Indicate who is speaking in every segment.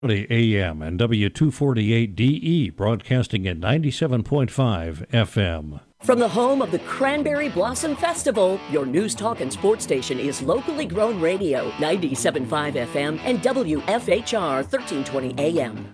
Speaker 1: AM and W248DE, broadcasting at 97.5 FM.
Speaker 2: From the home of the Cranberry Blossom Festival, your news, talk, and sports station is locally grown radio, 97.5 FM and WFHR 1320 AM.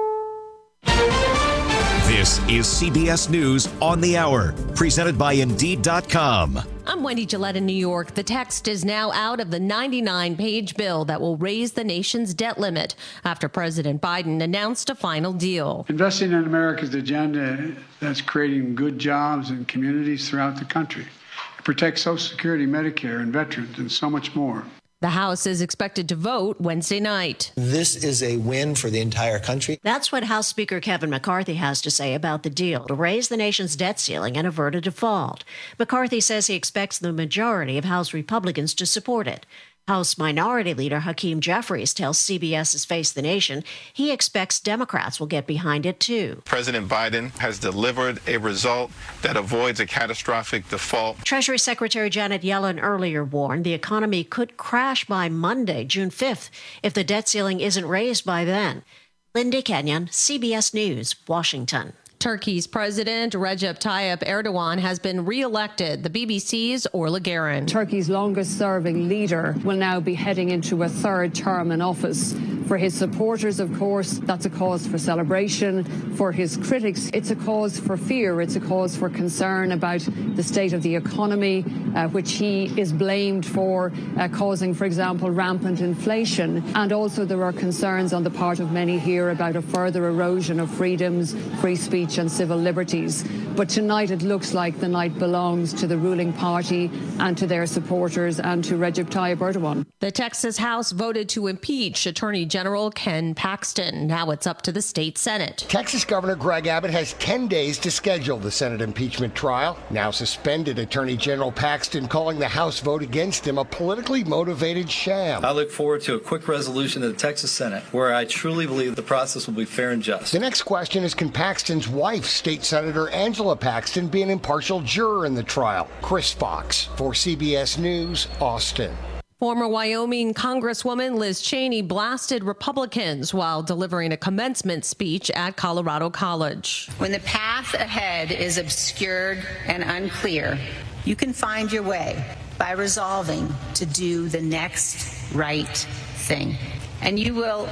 Speaker 3: This is CBS News on the Hour, presented by Indeed.com.
Speaker 4: I'm Wendy Gillette in New York. The text is now out of the 99-page bill that will raise the nation's debt limit after President Biden announced a final deal.
Speaker 5: Investing in America's agenda that's creating good jobs in communities throughout the country. It protects Social Security, Medicare, and veterans, and so much more.
Speaker 4: The House is expected to vote Wednesday night.
Speaker 6: This is a win for the entire country.
Speaker 7: That's what House Speaker Kevin McCarthy has to say about the deal to raise the nation's debt ceiling and avert a default. McCarthy says he expects the majority of House Republicans to support it. House Minority Leader Hakeem Jeffries tells CBS's Face the Nation he expects Democrats will get behind it, too.
Speaker 8: President Biden has delivered a result that avoids a catastrophic default.
Speaker 7: Treasury Secretary Janet Yellen earlier warned the economy could crash by Monday, June 5th, if the debt ceiling isn't raised by then. Linda Kenyon, CBS News, Washington.
Speaker 4: Turkey's President Recep Tayyip Erdogan has been re-elected. The BBC's Orla Guerin.
Speaker 9: Turkey's longest-serving leader will now be heading into a third term in office. For his supporters, of course, that's a cause for celebration. For his critics, it's a cause for fear. It's a cause for concern about the state of the economy, which he is blamed for causing, for example, rampant inflation. And also there are concerns on the part of many here about a further erosion of freedoms, free speech and civil liberties. But tonight it looks like the night belongs to the ruling party and to their supporters and to Recep Tayyip Erdogan.
Speaker 4: The Texas House voted to impeach Attorney General Ken Paxton. Now it's up to the state Senate.
Speaker 10: Texas Governor Greg Abbott has 10 days to schedule the Senate impeachment trial. Now suspended Attorney General Paxton calling the House vote against him a politically motivated sham.
Speaker 11: I look forward to a quick resolution in the Texas Senate where I truly believe the process will be fair and just.
Speaker 10: The next question is, can Paxton's wife, State Senator Angela Paxton, be an impartial juror in the trial? Chris Fox for CBS News, Austin.
Speaker 4: Former Wyoming Congresswoman Liz Cheney blasted Republicans while delivering a commencement speech at Colorado College.
Speaker 12: When the path ahead is obscured and unclear, you can find your way by resolving to do the next right thing. And you will.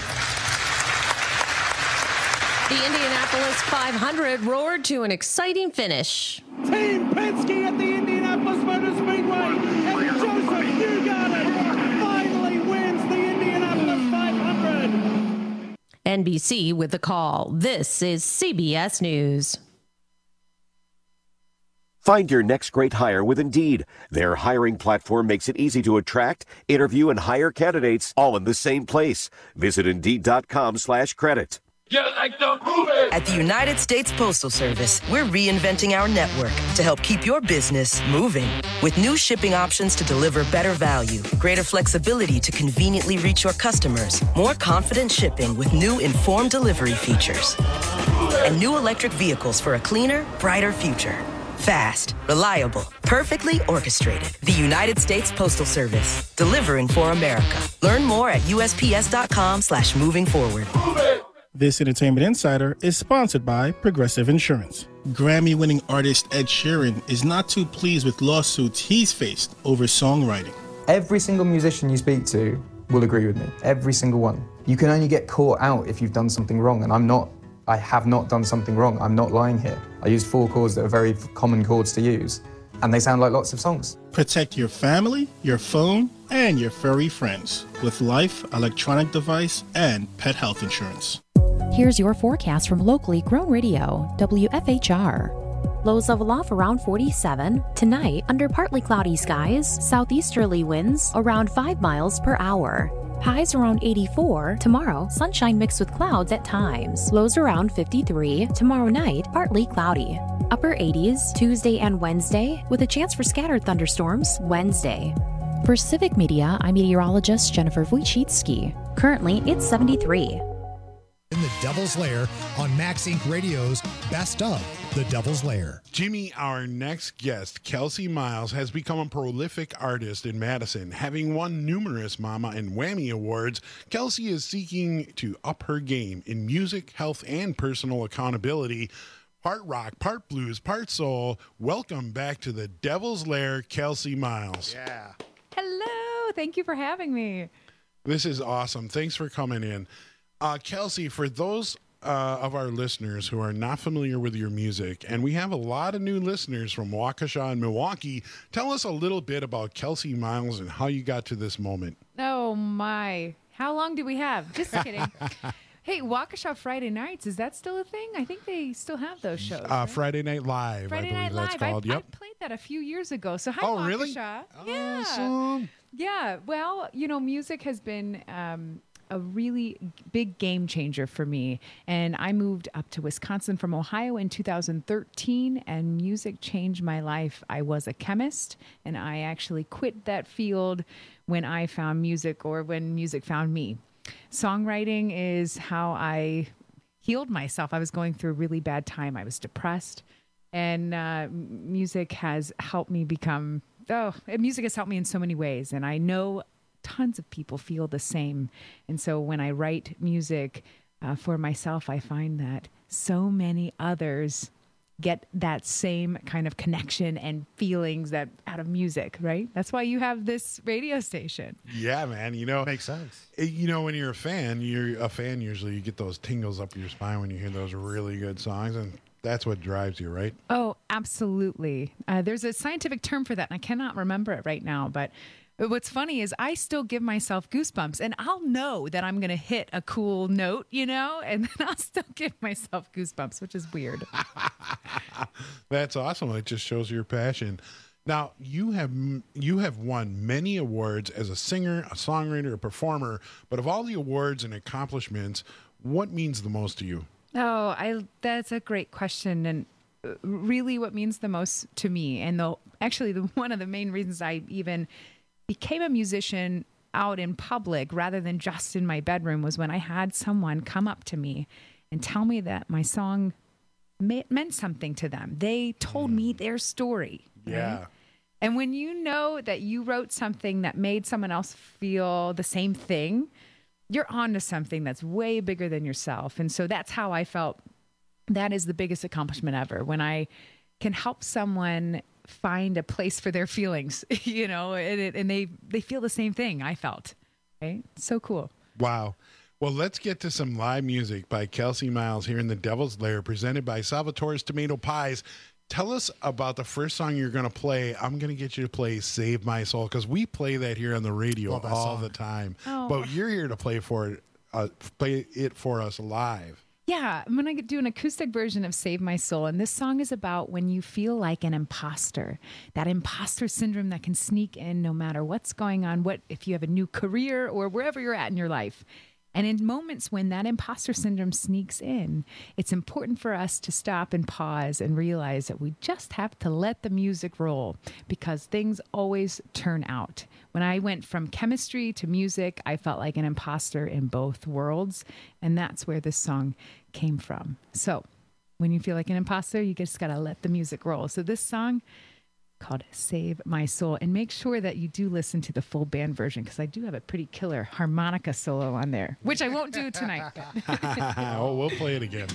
Speaker 4: The Indianapolis 500 roared to an exciting finish.
Speaker 13: Team Penske at the Indianapolis Motor Speedway, and Joseph Newgarden finally wins the Indianapolis 500.
Speaker 4: NBC with the call. This is CBS News.
Speaker 14: Find your next great hire with Indeed. Their hiring platform makes it easy to attract, interview, and hire candidates all in the same place. Visit Indeed.com/credit.
Speaker 15: At the United States Postal Service, we're reinventing our network to help keep your business moving. With new shipping options to deliver better value, greater flexibility to conveniently reach your customers, more confident shipping with new informed delivery features, and new electric vehicles for a cleaner, brighter future. Fast, reliable, perfectly orchestrated. The United States Postal Service, delivering for America. Learn more at USPS.com/moving forward.
Speaker 16: This Entertainment Insider is sponsored by Progressive Insurance. Grammy-winning artist Ed Sheeran is not too pleased with lawsuits he's faced over songwriting.
Speaker 17: Every single musician you speak to will agree with me. Every single one. You can only get caught out if you've done something wrong, and I have not done something wrong. I'm not lying here. I used 4 chords that are very common chords to use, and they sound like lots of songs.
Speaker 16: Protect your family, your phone, and your furry friends with Life, electronic device, and pet health insurance.
Speaker 18: Here's your forecast from locally grown radio, WFHR. Lows level off around 47. Tonight, under partly cloudy skies, southeasterly winds around 5 miles per hour. Highs around 84. Tomorrow, sunshine mixed with clouds at times. Lows around 53. Tomorrow night, partly cloudy. Upper 80s Tuesday and Wednesday, with a chance for scattered thunderstorms Wednesday. For Civic Media, I'm meteorologist Jennifer Wojcicki. Currently, it's 73.
Speaker 19: In the Devil's Lair on Max Inc. Radio's Best Of. The Devil's Lair.
Speaker 20: Jimmy, our next guest, Kelsey Miles, has become a prolific artist in Madison. Having won numerous Mama and Whammy awards, Kelsey is seeking to up her game in music, health, and personal accountability. Part rock, part blues, part soul. Welcome back to the Devil's Lair, Kelsey Miles.
Speaker 19: Yeah.
Speaker 21: Hello. Thank you for having me.
Speaker 20: This is awesome. Thanks for coming in. Kelsey, for those of our listeners who are not familiar with your music, and we have a lot of new listeners from Waukesha and Milwaukee, tell us a little bit about Kelsey Miles and how you got to this moment.
Speaker 21: Oh, my. How long do we have? Just kidding. Hey, Waukesha Friday nights, is that still a thing? I think they still have those shows. Right?
Speaker 20: Friday Night Live,
Speaker 21: Friday
Speaker 20: I believe
Speaker 21: Night
Speaker 20: that's
Speaker 21: Live.
Speaker 20: called. Yep.
Speaker 21: I played that a few years ago. So hi,
Speaker 20: Oh,
Speaker 21: Waukesha.
Speaker 20: really?
Speaker 21: Yeah.
Speaker 20: Awesome.
Speaker 21: Yeah. Well, music has been a really big game changer for me. And I moved up to Wisconsin from Ohio in 2013, and music changed my life. I was a chemist, and I actually quit that field when I found music, or when music found me. Songwriting is how I healed myself. I was going through a really bad time. I was depressed, and music has helped me become, music has helped me in so many ways. And I know tons of people feel the same. And so when I write music for myself, I find that so many others get that same kind of connection and feelings that out of music, right? That's why you have this radio station.
Speaker 20: Yeah, man.
Speaker 19: Makes sense.
Speaker 20: When you're a fan usually you get those tingles up your spine when you hear those really good songs, and that's what drives you, right?
Speaker 21: Oh, absolutely. There's a scientific term for that, and I cannot remember it right now, but what's funny is I still give myself goosebumps, and I'll know that I'm going to hit a cool note, and then I'll still give myself goosebumps, which is weird.
Speaker 20: That's awesome. It just shows your passion. Now, you have won many awards as a singer, a songwriter, a performer, but of all the awards and accomplishments, what means the most to you?
Speaker 21: Oh, that's a great question. And really what means the most to me, and one of the main reasons I even became a musician out in public rather than just in my bedroom, was when I had someone come up to me and tell me that my song meant something to them. They told me their story.
Speaker 20: Yeah.
Speaker 21: Right? And when you know that you wrote something that made someone else feel the same thing, you're onto something that's way bigger than yourself. And so that's how I felt. That is the biggest accomplishment ever, when I can help someone find a place for their feelings, and they feel the same thing I felt. Right? So cool.
Speaker 20: Wow. Well, let's get to some live music by Kelsey Miles here in the Devil's Lair, presented by Salvatore's Tomato Pies. Tell us about the first song you're going to play. I'm going to get you to play Save My Soul, because we play that here on the radio all the time.
Speaker 21: Oh.
Speaker 20: But you're here to play it for us live.
Speaker 21: Yeah, I'm going to do an acoustic version of Save My Soul. And this song is about when you feel like an imposter, that imposter syndrome that can sneak in no matter what's going on, if you have a new career or wherever you're at in your life. And in moments when that imposter syndrome sneaks in, it's important for us to stop and pause and realize that we just have to let the music roll, because things always turn out. When I went from chemistry to music, I felt like an imposter in both worlds. And that's where this song came from. So when you feel like an imposter, you just got to let the music roll. So this song called Save My Soul, and make sure that you do listen to the full band version, because I do have a pretty killer harmonica solo on there, which I won't do tonight.
Speaker 20: Oh, we'll play it again.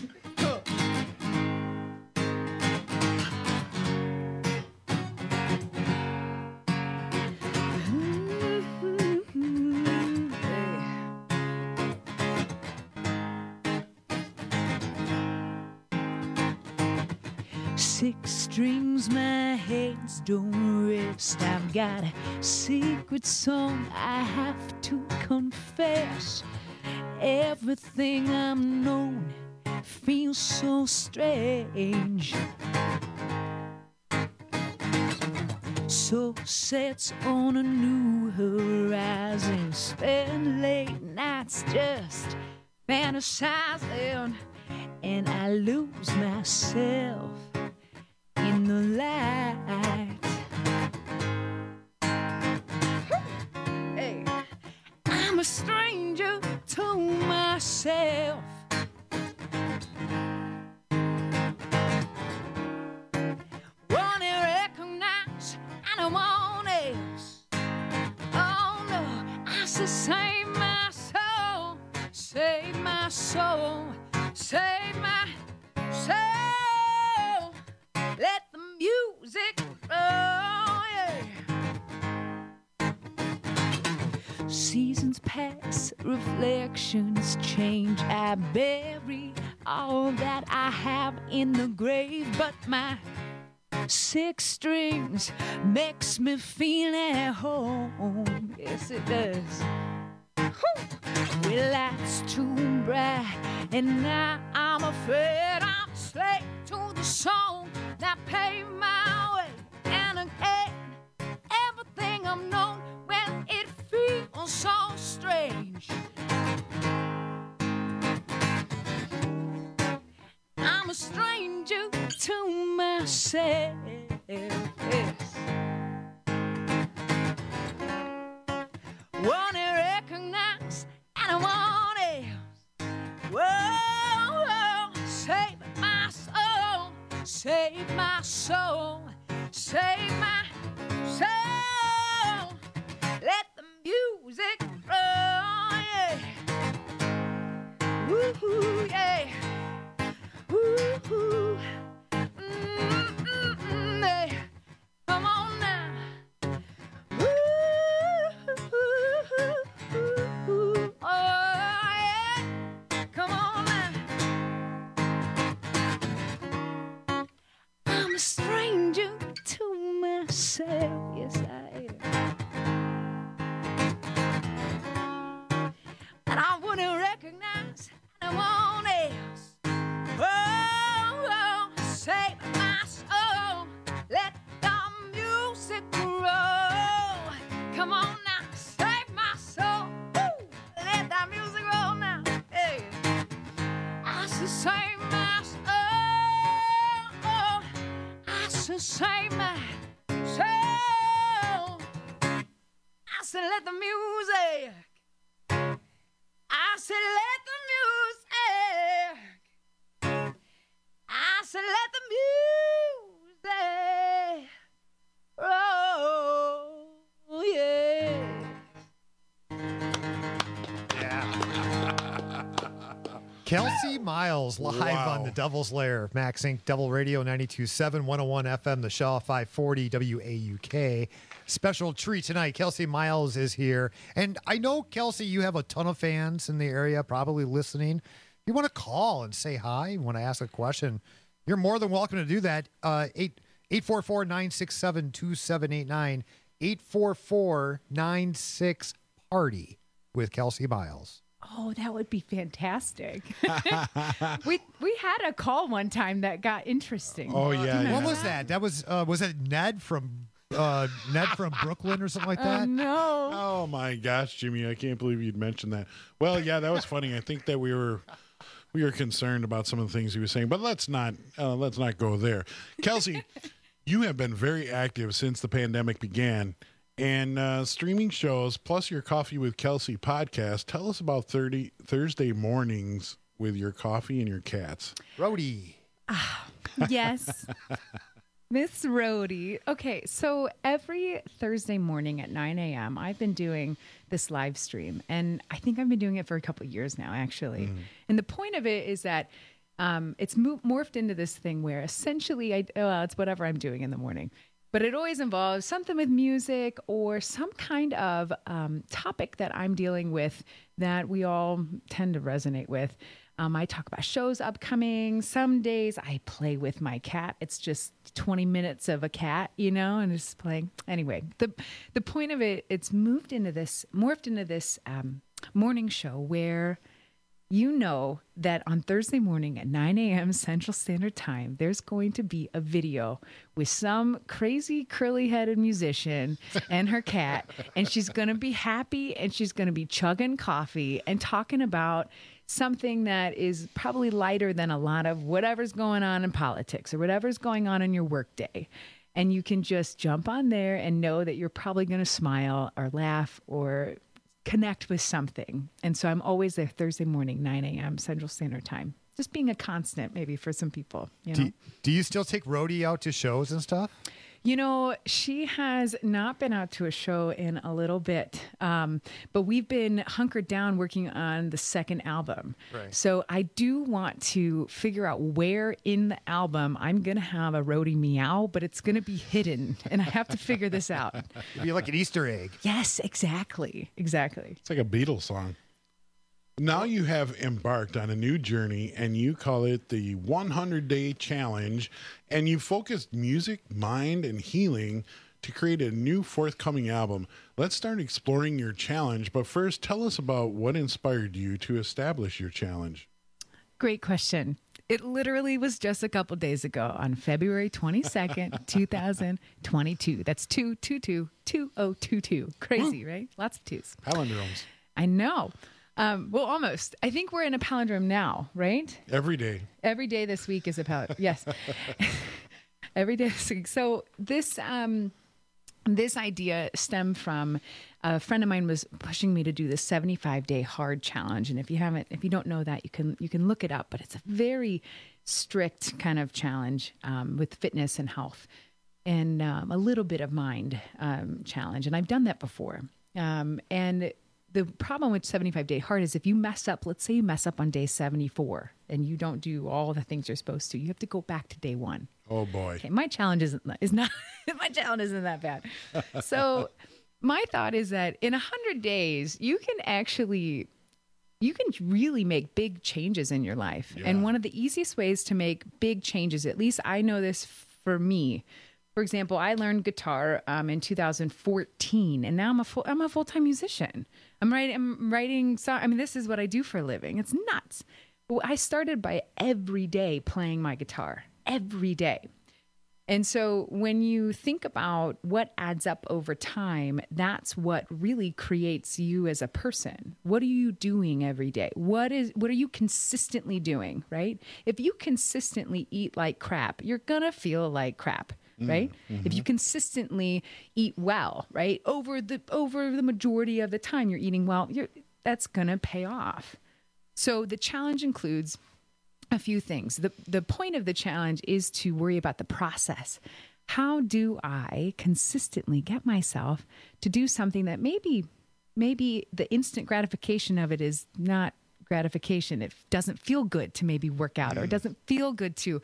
Speaker 22: Six strings, my hands don't rest. I've got a secret song I have to confess. Everything I'm known feels so strange. So sets on a new horizon. Spend late nights just fantasizing, and I lose myself in the light. Hey, I'm a stranger to myself. my soul, save my soul. Let the music roll, yeah. Seasons pass, reflections change. I bury all that I have in the grave, but my 6 strings makes me feel at home. Yes, it does. Well, that's too bright, and now I'm afraid I'm a slave to the song that paved my way. And again, everything I'm known, well, it feels so strange. I'm a stranger to myself. Yes. Want to recognize anyone else. Whoa, whoa, save my soul, save my soul, save my soul. Let the music roll, yeah. Woo-hoo, yeah. Woo-hoo. Yeah. Come on now. I'm a stranger to myself, yes I am. And I wouldn't recognize anyone else. Oh, oh, save my soul, let the music roll. Come on now, save my soul. Woo! Let that music roll now. Hey, I should save my soul. I should save my soul. I said, let the music. I said, let the music. I said, let the music roll. Yeah.
Speaker 1: Kelsey Miles live on the Devil's Lair. Max Inc. Devil Radio 92.7, 101 FM, the Shaw 540 WAUK. Special treat tonight. Kelsey Miles is here. And I know, Kelsey, you have a ton of fans in the area probably listening. If you want to call and say hi, you want to ask a question, you're more than welcome to do that. 844-967-2789, 844-96-PARTY with Kelsey Miles.
Speaker 21: Oh, that would be fantastic. we had a call one time that got interesting.
Speaker 20: Oh, yeah.
Speaker 1: What was that? That was it Ned from Brooklyn or something like that?
Speaker 21: No.
Speaker 20: Oh my gosh, Jimmy, I can't believe you'd mentioned that. Well, yeah, that was funny. I think that we were concerned about some of the things he was saying, but let's not go there. Kelsey, you have been very active since the pandemic began. And streaming shows, plus your Coffee with Kelsey podcast. Tell us about Thursday mornings with your coffee and your cats.
Speaker 1: Rhodey.
Speaker 21: Yes. Miss Rhodey. Okay, so every Thursday morning at 9 a.m., I've been doing this live stream. And I think I've been doing it for a couple of years now, actually. And the point of it is that it's morphed into this thing where essentially it's whatever I'm doing in the morning. But it always involves something with music or some kind of topic that I'm dealing with that we all tend to resonate with. I talk about shows upcoming. Some days I play with my cat. It's just 20 minutes of a cat, and just playing. Anyway, the point of it, it's morphed into this morning show where that on Thursday morning at 9 a.m. Central Standard Time, there's going to be a video with some crazy curly-headed musician and her cat, and she's going to be happy, and she's going to be chugging coffee and talking about something that is probably lighter than a lot of whatever's going on in politics or whatever's going on in your workday. And you can just jump on there and know that you're probably going to smile or laugh or connect with something. And so I'm always there Thursday morning, 9 a.m. Central Standard Time. Just being a constant maybe for some people.
Speaker 1: Do you still take Rhodey out to shows and stuff?
Speaker 21: You know, she has not been out to a show in a little bit, but we've been hunkered down working on the second album.
Speaker 1: Right.
Speaker 21: So I do want to figure out where in the album I'm going to have a roadie meow, but it's going to be hidden, and I have to figure this out.
Speaker 1: It'd be like an Easter egg.
Speaker 21: Yes, exactly. Exactly.
Speaker 20: It's like a Beatles song. Now you have embarked on a new journey, and you call it the 100-Day Challenge, and you focused music, mind, and healing to create a new forthcoming album. Let's start exploring your challenge, but first, tell us about what inspired you to establish your challenge.
Speaker 21: Great question. It literally was just a couple days ago on February 22nd, 2022. That's 222-2022. Crazy, right? Lots of twos.
Speaker 20: Palindromes.
Speaker 21: I know. Well, almost. I think we're in a palindrome now, right?
Speaker 20: Every day.
Speaker 21: Every day this week is a palindrome. Yes. Every day this week. So this idea stemmed from a friend of mine was pushing me to do this 75-day hard challenge. And if you don't know that, you can look it up, but it's a very strict kind of challenge with fitness and health and a little bit of mind challenge. And I've done that before. And the problem with 75-day hard is if you mess up, let's say you mess up on day 74 and you don't do all the things you're supposed to, you have to go back to day one.
Speaker 20: Oh boy.
Speaker 21: Okay, my challenge isn't that bad. So my thought is that in 100 days, you can really make big changes in your life. Yeah. And one of the easiest ways to make big changes, at least I know this for me. For example, I learned guitar in 2014, and now I'm a full-time musician. I'm writing songs. I mean, this is what I do for a living. It's nuts. Well, I started by every day playing my guitar, every day. And so when you think about what adds up over time, that's what really creates you as a person. What are you doing every day? What are you consistently doing, right? If you consistently eat like crap, you're going to feel like crap. Right? Mm-hmm. If you consistently eat well, right, over the majority of the time you're eating well, that's going to pay off. So the challenge includes a few things. The point of the challenge is to worry about the process. How do I consistently get myself to do something that maybe the instant gratification of it is not gratification. It doesn't feel good to maybe work out, or it doesn't feel good to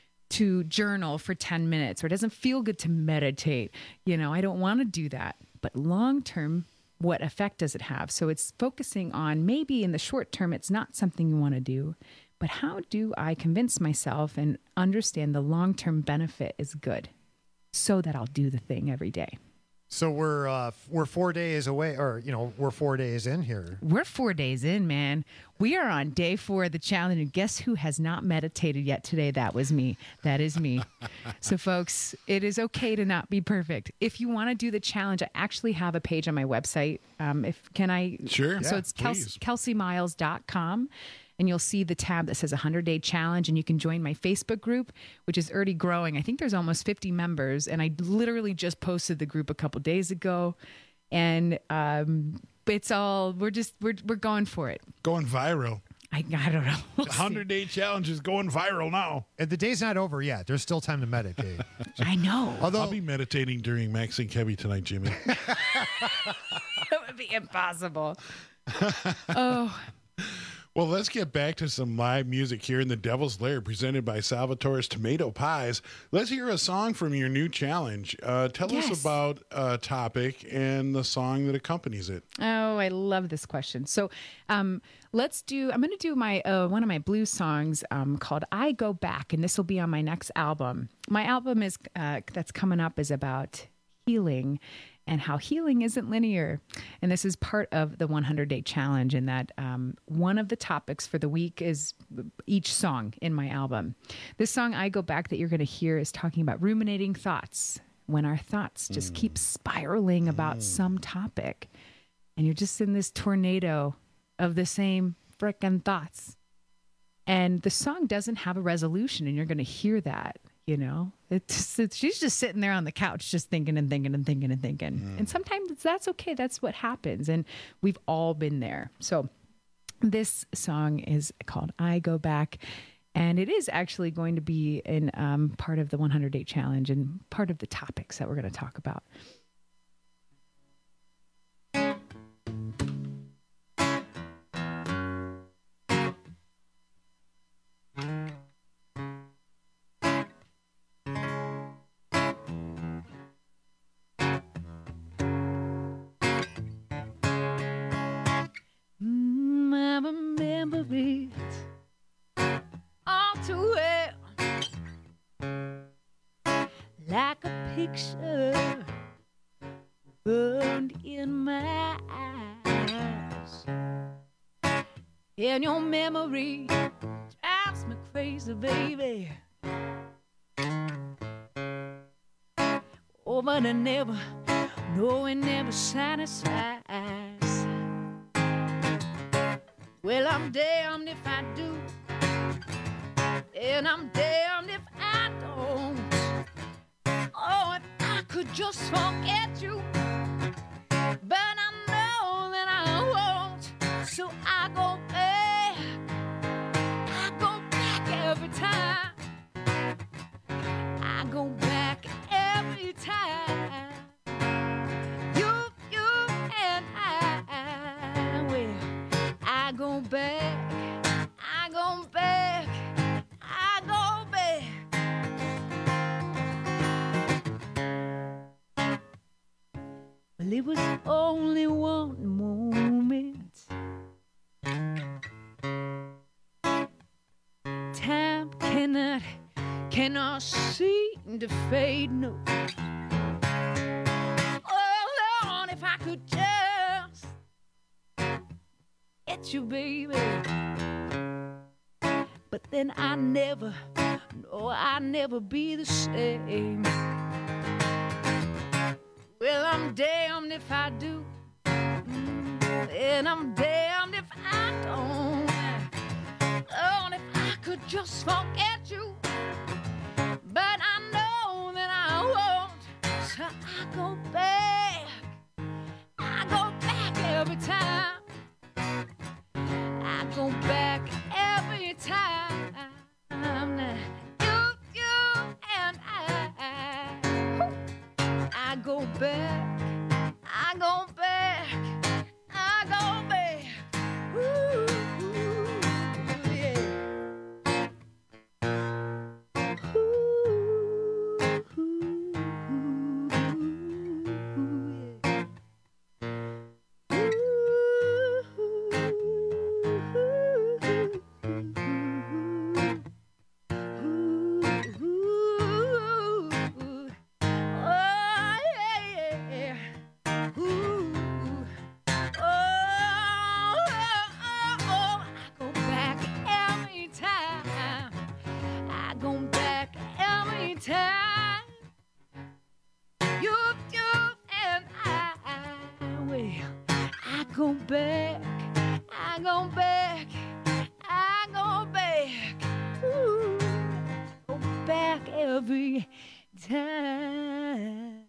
Speaker 21: journal for 10 minutes, or it doesn't feel good to meditate. I don't want to do that. But long term, what effect does it have? So it's focusing on maybe in the short term, it's not something you want to do, but how do I convince myself and understand the long term benefit is good so that I'll do the thing every day?
Speaker 1: So we're 4 days away, or we're 4 days in here.
Speaker 21: We're 4 days in, man. We are on day 4 of the challenge, and guess who has not meditated yet today? That was me. That is me. So, folks, it is okay to not be perfect. If you want to do the challenge, I actually have a page on my website.
Speaker 20: Sure.
Speaker 21: So it's KelseyMiles.com. And you'll see the tab that says 100-Day Challenge, and you can join my Facebook group, which is already growing. I think there's almost 50 members, and I literally just posted the group a couple days ago. And it's all we're going for it.
Speaker 20: Going viral.
Speaker 21: I don't know.
Speaker 20: The 100-Day Challenge is going viral now.
Speaker 1: And the day's not over yet. There's still time to meditate.
Speaker 21: I know.
Speaker 20: Although I'll be meditating during Max and Kevy tonight, Jimmy.
Speaker 21: That would be impossible. Oh.
Speaker 20: Well, let's get back to some live music here in the Devil's Lair, presented by Salvatore's Tomato Pies. Let's hear a song from your new challenge. Tell us about a topic and the song that accompanies it.
Speaker 21: Oh, I love this question. So I'm going to do my one of my blues songs called I Go Back, and this will be on my next album. My album that's coming up is about healing and how healing isn't linear. And this is part of the 100-Day Challenge, in that one of the topics for the week is each song in my album. This song, I Go Back, that you're going to hear is talking about ruminating thoughts, when our thoughts just keep spiraling about some topic. And you're just in this tornado of the same frickin' thoughts. And the song doesn't have a resolution, and you're going to hear that. She's just sitting there on the couch, just thinking and thinking and thinking and thinking. And sometimes that's okay. That's what happens. And we've all been there. So this song is called I Go Back. And it is actually going to be in part of the 100-day challenge and part of the topics that we're going to talk about. I remember it all too well, like a picture burned in my eyes. And your memory drives me crazy, baby. Oh, but I never, no, it never satisfies. Well, I'm damned if I do, and I'm damned if I don't. Oh, if I could just forget you, but I know that I won't. So I go back every time. I go back every time. You and I, well, I go back, I go back, I go back. Well, it was only one moment. Time cannot seem to fade, no. Oh, Lord, if I could just get you, baby. But then I never be the same. Well, I'm damned if I do, and I'm damned if I don't. Oh, and if I could just forget you, but I know that I won't. So I go back every time. I go back every time. Now, you and I go back, I go back, I go back. Ooh, yeah. Every time.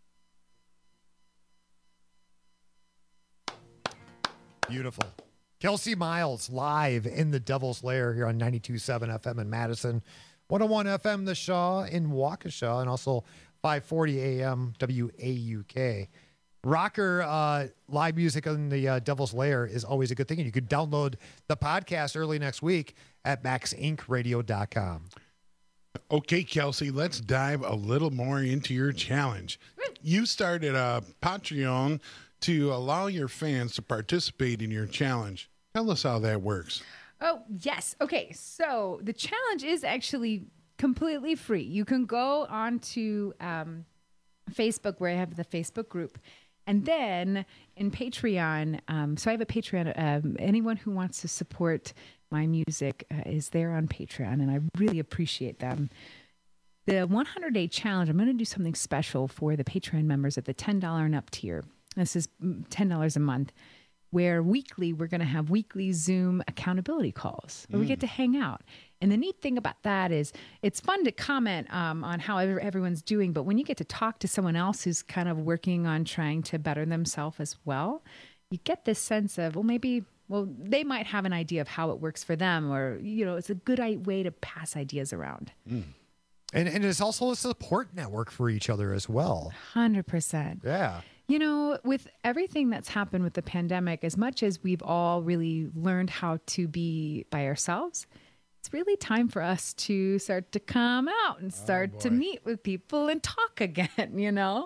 Speaker 1: Beautiful. Kelsey Miles live in the Devil's Lair here on 92.7 FM in Madison, 101 FM The Shaw in Waukesha, and also 540 AM WAUK. Rocker live music on the Devil's Lair is always a good thing, and you could download the podcast early next week at maxincradio.com.
Speaker 20: Okay, Kelsey, let's dive a little more into your challenge. You started a Patreon to allow your fans to participate in your challenge. Tell us how that works.
Speaker 21: Oh, yes. Okay, so the challenge is actually completely free. You can go onto Facebook, where I have the Facebook group, and then in Patreon, so I have a Patreon. Anyone who wants to support my music is there on Patreon, and I really appreciate them. The 100-day challenge, I'm going to do something special for the Patreon members at the $10 and up tier. This is $10 a month, where weekly we're going to have weekly Zoom accountability calls where we get to hang out. And the neat thing about that is it's fun to comment on how everyone's doing, but when you get to talk to someone else who's kind of working on trying to better themselves as well, you get this sense of, well, maybe well, they might have an idea of how it works for them, or, it's a good way to pass ideas around.
Speaker 1: And it's also a support network for each other as well.
Speaker 21: 100%.
Speaker 1: Yeah.
Speaker 21: With everything that's happened with the pandemic, as much as we've all really learned how to be by ourselves, it's really time for us to start to come out and start to meet with people and talk again,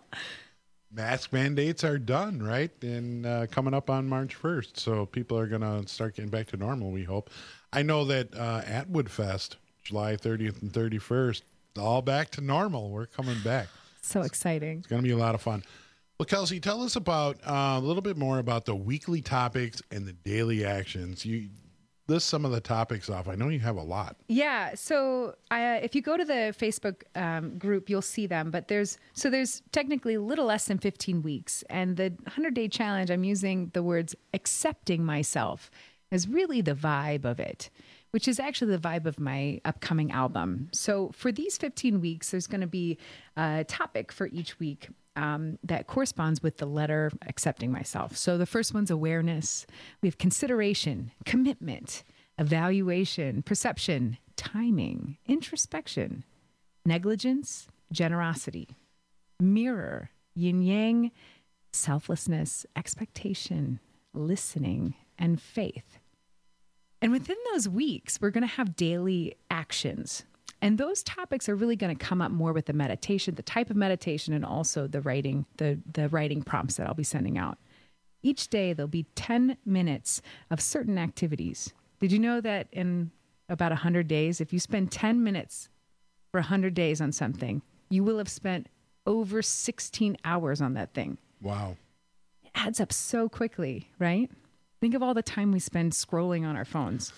Speaker 20: Mask mandates are done, right? And coming up on March 1st. So people are going to start getting back to normal, we hope. I know that at Woodfest, July 30th and 31st, all back to normal. We're coming back.
Speaker 21: So exciting.
Speaker 20: It's going to be a lot of fun. Well, Kelsey, tell us about a little bit more about the weekly topics and the daily actions. You list some of the topics off. I know you have a lot.
Speaker 21: Yeah. So if you go to the Facebook group, you'll see them. But there's technically a little less than 15 weeks. And the 100-day challenge, I'm using the words accepting myself is really the vibe of it, which is actually the vibe of my upcoming album. So for these 15 weeks, there's going to be a topic for each week that corresponds with the letter accepting myself. So the first one's awareness. We have consideration, commitment, evaluation, perception, timing, introspection, negligence, generosity, mirror, yin yang, selflessness, expectation, listening, and faith. And within those weeks, we're going to have daily actions. And those topics are really going to come up more with the meditation, the type of meditation, and also the writing, the writing prompts that I'll be sending out. Each day, there'll be 10 minutes of certain activities. Did you know that in about 100 days, if you spend 10 minutes for 100 days on something, you will have spent over 16 hours on that thing?
Speaker 20: Wow.
Speaker 21: It adds up so quickly, right? Think of all the time we spend scrolling on our phones.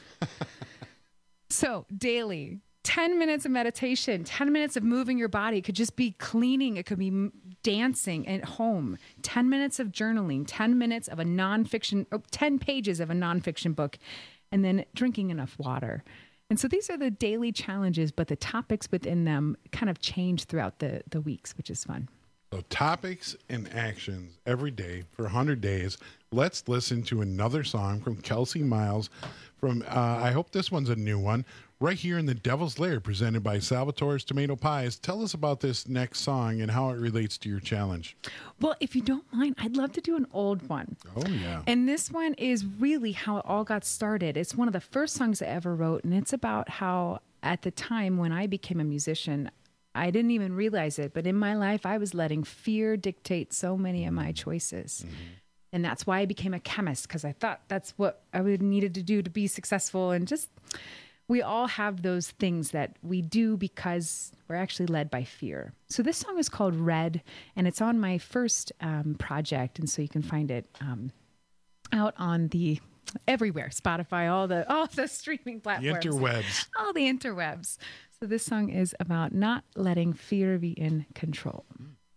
Speaker 21: So daily, 10 minutes of meditation, 10 minutes of moving your body. It could just be cleaning. It could be dancing at home. 10 minutes of journaling, 10 minutes of a nonfiction, 10 pages of a nonfiction book, and then drinking enough water. And so these are the daily challenges, but the topics within them kind of change throughout the weeks, which is fun.
Speaker 20: So topics and actions every day for 100 days. Let's listen to another song from Kelsey Miles from, I hope this one's a new one, right here in the Devil's Lair, presented by Salvatore's Tomato Pies. Tell us about this next song and how it relates to your challenge.
Speaker 21: Well, if you don't mind, I'd love to do an old one.
Speaker 20: Oh, yeah.
Speaker 21: And this one is really how it all got started. It's one of the first songs I ever wrote, and it's about how at the time when I became a musician, I didn't even realize it, but in my life, I was letting fear dictate so many of my choices. Mm-hmm. And that's why I became a chemist, because I thought that's what I needed to do to be successful. And just, we all have those things that we do because we're actually led by fear. So this song is called Red, and it's on my first project. And so you can find it out on the everywhere, Spotify, all the streaming platforms.
Speaker 20: The interwebs.
Speaker 21: All the interwebs. So this song is about not letting fear be in control.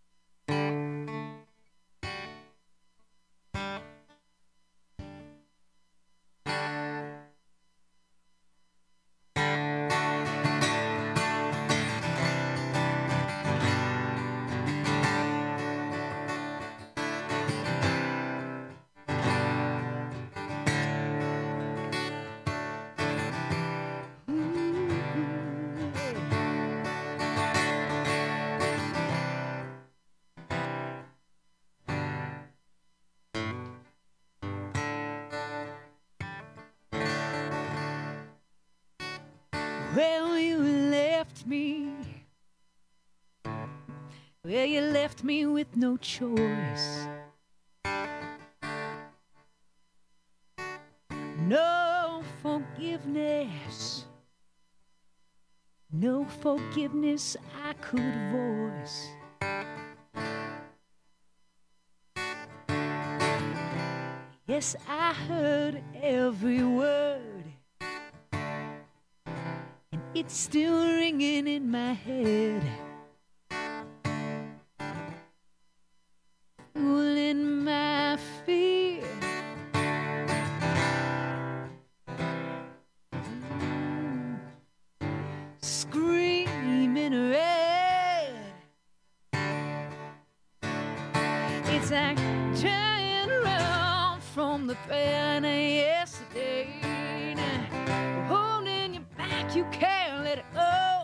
Speaker 21: Well, you left me. Well, you left me with no choice. No forgiveness. No forgiveness I could voice. Yes, I heard every word. It's still ringing in my head. Fooling my fear. Screaming red. It's like trying to run from the pain of yesterday.
Speaker 22: yesterday. Holding you back, you can't let it go.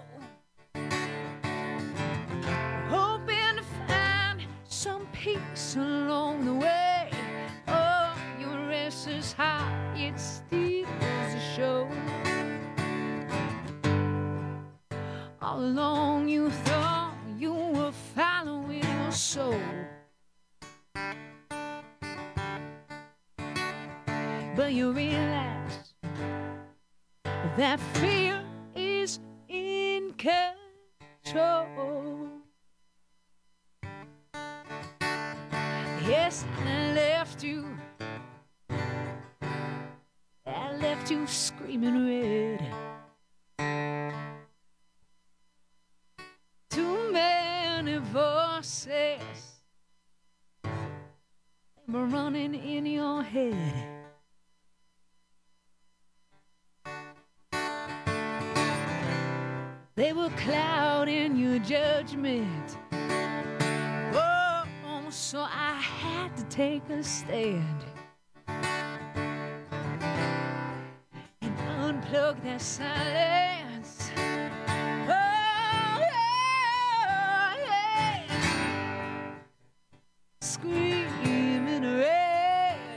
Speaker 22: Hoping to find some peace along the way. Oh, your restless heart, it steals the show. All along you thought you were following your soul, but you realize that fear is in control. Yes, I left you screaming red. Too many voices were running in your head. They were clouding your judgment. Oh, so I had to take a stand and unplug that silence. Oh, yeah. Screaming red.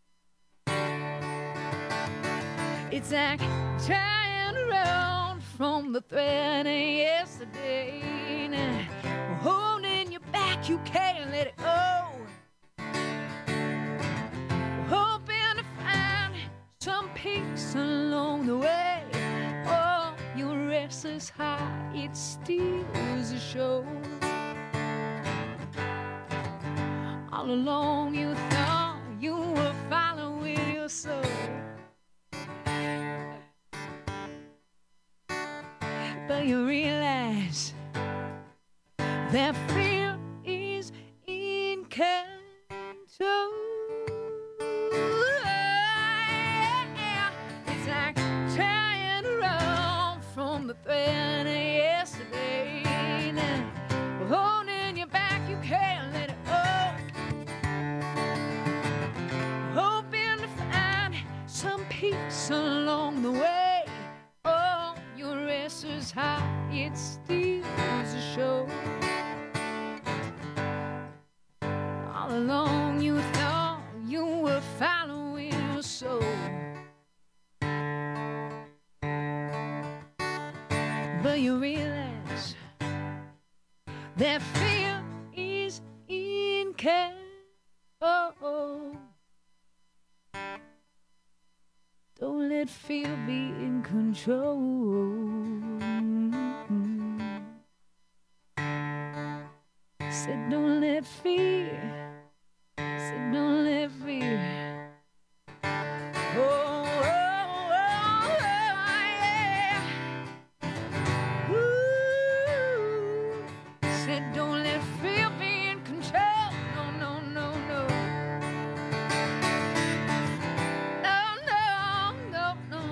Speaker 22: It's like trying to run from the threat of yesterday. Holding you back, you can't let it go. Hoping to find some peace along the way. Oh, your restless heart, it steals the show. All along you thought you were following your soul, but you realize that fear is in control. It's like trying to run from the threat of yesterday. Holding you back, you can't let it go. Hoping to find some peace along the way. Oh, your restless heart, it steals the show. All along you thought you were following your soul, but you realize that fear is in control. Don't let fear be in control. Said don't let fear. Said don't let fear. Oh, oh, oh, yeah. Ooh. Said don't let fear be in control. No, no, no, no. No, no, no, no,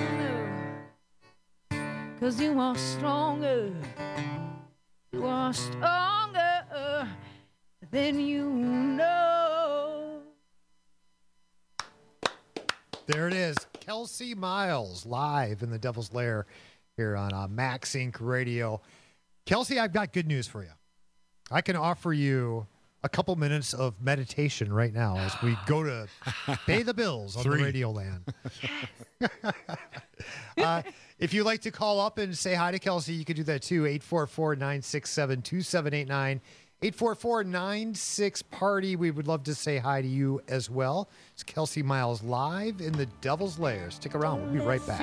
Speaker 22: no. 'Cause you are stronger. You are stronger than you know.
Speaker 1: There it is. Kelsey Miles live in the Devil's Lair here on Max Inc. Radio. Kelsey, I've got good news for you. I can offer you a couple minutes of meditation right now as we go to pay the bills on the radio land. If you'd like to call up and say hi to Kelsey, you can do that too. 844-967-2789. 844-96-PARTY. We would love to say hi to you as well. It's Kelsey Miles live in the Devil's Lair. Stick around. We'll be right back.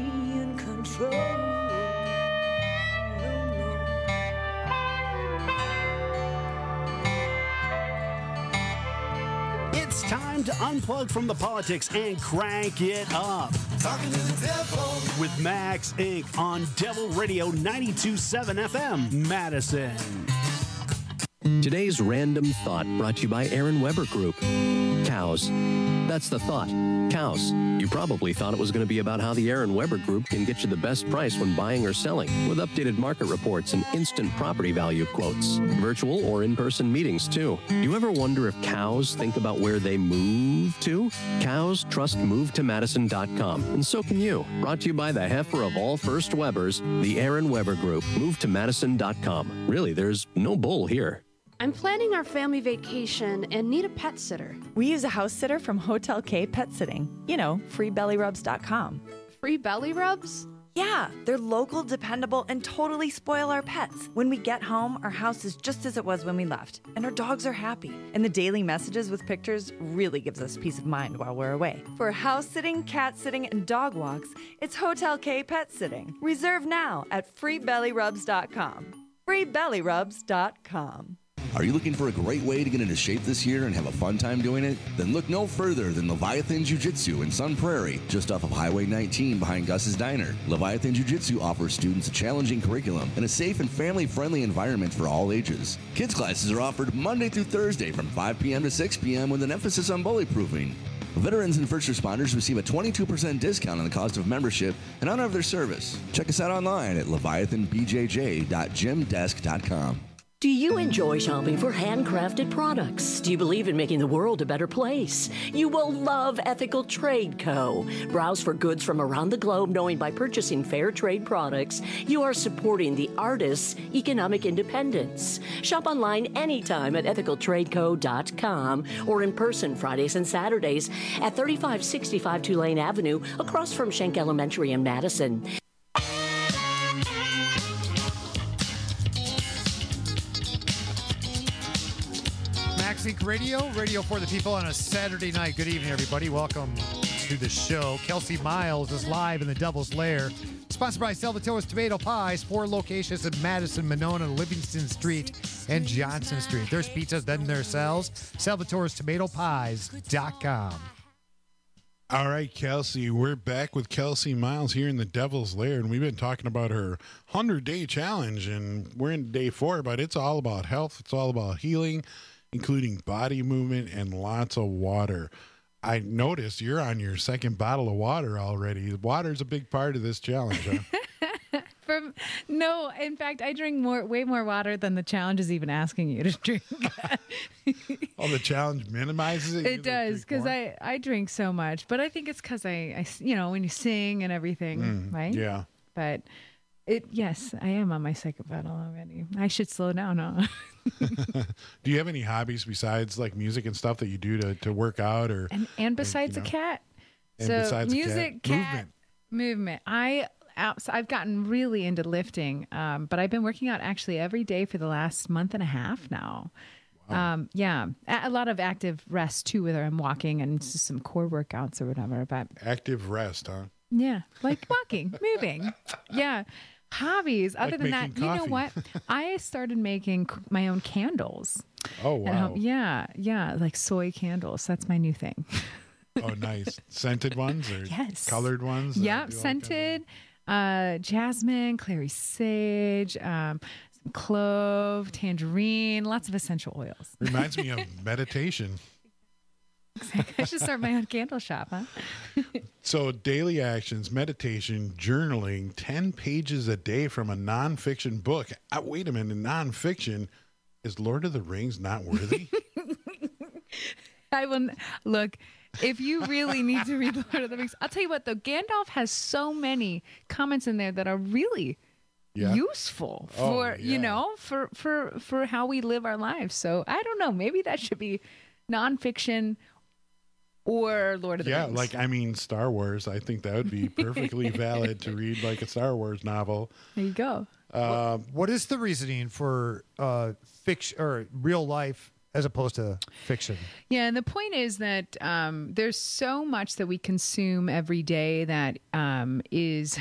Speaker 2: It's time to unplug from the politics and crank it up. Talking to the devil with Max Inc. on Devil Radio 92.7 FM, Madison.
Speaker 3: Today's random thought brought to you by Aaron Weber Group. Cows. That's the thought. Cows. You probably thought it was going to be about how the Aaron Weber Group can get you the best price when buying or selling, with updated market reports and instant property value quotes. Virtual or in-person meetings, too. Do you ever wonder if cows think about where they move to? Cows trust MoveToMadison.com, and so can you. Brought to you by the heifer of all First Webers, the Aaron Weber Group. MoveToMadison.com. Really, there's no bull here.
Speaker 19: I'm planning our family vacation and need a pet sitter.
Speaker 23: We use a house sitter from Hotel K Pet Sitting. You know, freebellyrubs.com.
Speaker 19: Free belly rubs?
Speaker 23: Yeah, they're local, dependable, and totally spoil our pets. When we get home, our house is just as it was when we left, and our dogs are happy. And the daily messages with pictures really gives us peace of mind while we're away. For house sitting, cat sitting, and dog walks, it's Hotel K Pet Sitting. Reserve now at freebellyrubs.com. freebellyrubs.com.
Speaker 24: Are you looking for a great way to get into shape this year and have a fun time doing it? Then look no further than Leviathan Jiu-Jitsu in Sun Prairie, just off of Highway 19 behind Gus's Diner. Leviathan Jiu-Jitsu offers students a challenging curriculum and a safe and family-friendly environment for all ages. Kids classes are offered Monday through Thursday from 5 p.m. to 6 p.m. with an emphasis on bully-proofing. Veterans and first responders receive a 22% discount on the cost of membership in honor of their service. Check us out online at leviathanbjj.gymdesk.com.
Speaker 7: Do you enjoy shopping for handcrafted products? Do you believe in making the world a better place? You will love Ethical Trade Co. Browse for goods from around the globe, knowing by purchasing fair trade products, you are supporting the artists' economic independence. Shop online anytime at ethicaltradeco.com or in person Fridays and Saturdays at 3565 Tulane Avenue, across from Schenck Elementary in Madison.
Speaker 1: MaxInc Radio for the people on a Saturday night. Good evening, everybody. Welcome to the show. Kelsey Miles is live in the Devil's Lair. Sponsored by Salvatore's Tomato Pies, 4 locations in Madison, Monona, Livingston Street, and Johnson Street. There's pizzas, then their sales. Salvatore'sTomatoPies.com.
Speaker 20: All right, Kelsey, we're back with Kelsey Miles here in the Devil's Lair, and we've been talking about her 100-day challenge, and we're in day 4, but it's all about health. It's all about healing, including body movement and lots of water. I noticed you're on your second bottle of water already. Water's a big part of this challenge, huh?
Speaker 21: No, in fact, I drink way more water than the challenge is even asking you to drink.
Speaker 20: Oh, the challenge minimizes it?
Speaker 21: It does, because I drink so much. But I think it's because I, when you sing and everything, right?
Speaker 20: Yeah.
Speaker 21: But yes, I am on my second bottle already. I should slow down, huh?
Speaker 20: Do you have any hobbies besides like music and stuff that you do to work out
Speaker 21: and besides a cat?
Speaker 20: And
Speaker 21: so
Speaker 20: besides
Speaker 21: music, cat, movement. I've gotten really into lifting, but I've been working out actually every day for the last month and a half now. Wow. A lot of active rest too, whether I'm walking and just some core workouts or whatever. But
Speaker 20: active rest, huh?
Speaker 21: Yeah, like walking, moving. Yeah. Hobbies. Other than that,
Speaker 20: coffee.
Speaker 21: You know what? I started making my own candles.
Speaker 20: Oh, wow.
Speaker 21: Yeah, like soy candles. That's my new thing.
Speaker 20: Oh, nice. Scented ones or
Speaker 21: yes.
Speaker 20: Colored ones?
Speaker 21: Yeah, scented. Jasmine, clary sage, some clove, tangerine, lots of essential oils.
Speaker 20: Reminds me of meditation.
Speaker 21: I should start my own candle shop, huh?
Speaker 20: So daily actions, meditation, journaling, 10 pages a day from a nonfiction book. Wait a minute, nonfiction. Is Lord of the Rings not worthy?
Speaker 21: I will look. If you really need to read Lord of the Rings, I'll tell you what, though, Gandalf has so many comments in there that are really useful for, for how we live our lives. So I don't know, maybe that should be nonfiction or Lord of the Rings.
Speaker 20: Yeah, Star Wars. I think that would be perfectly valid to read like a Star Wars novel.
Speaker 21: There you go.
Speaker 1: What is the reasoning for fiction or real life as opposed to fiction?
Speaker 21: Yeah, and the point is that there's so much that we consume every day that is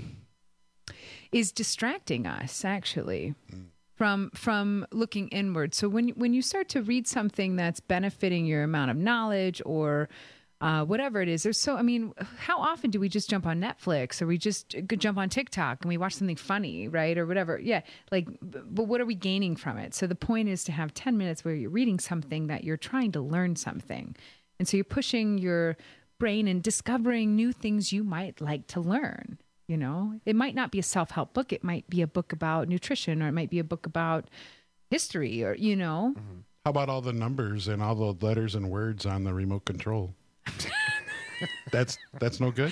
Speaker 21: distracting us, actually, from looking inward. So when you start to read something that's benefiting your amount of knowledge or whatever it is. There's so, I mean, how often do we just jump on Netflix or we just jump on TikTok and we watch something funny, right? Or whatever. Yeah. Like, but what are we gaining from it? So the point is to have 10 minutes where you're reading something that you're trying to learn something. And so you're pushing your brain and discovering new things you might like to learn. You know, it might not be a self-help book. It might be a book about nutrition, or it might be a book about history, or, you know.
Speaker 20: Mm-hmm. How about all the numbers and all the letters and words on the remote control? That's no good.